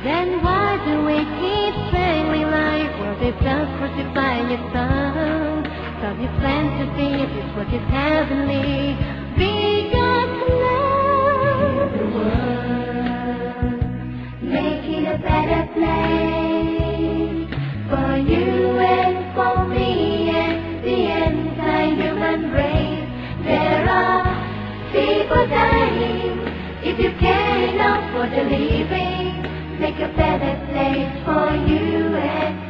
Then why do we keep failing like well, they just crucify your son? Cause you plan to see if this work is heavenly. Be God's love the world, make it a better place for you and for me and the entire human race. There are people dying. If you care enough for the living, make a better place for you and